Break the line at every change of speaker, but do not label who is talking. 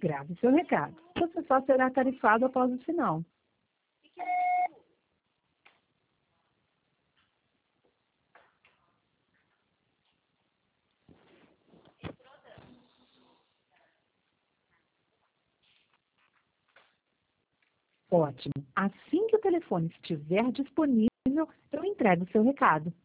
grave seu recado. Você só será tarifado após o sinal. Ótimo. Assim que o telefone estiver disponível, eu entrego o seu recado.